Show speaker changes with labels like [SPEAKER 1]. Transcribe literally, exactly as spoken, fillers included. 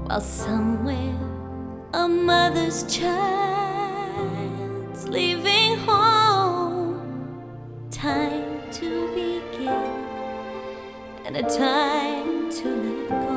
[SPEAKER 1] while somewhere a mother's child's leaving home. Time to begin and a time to let go.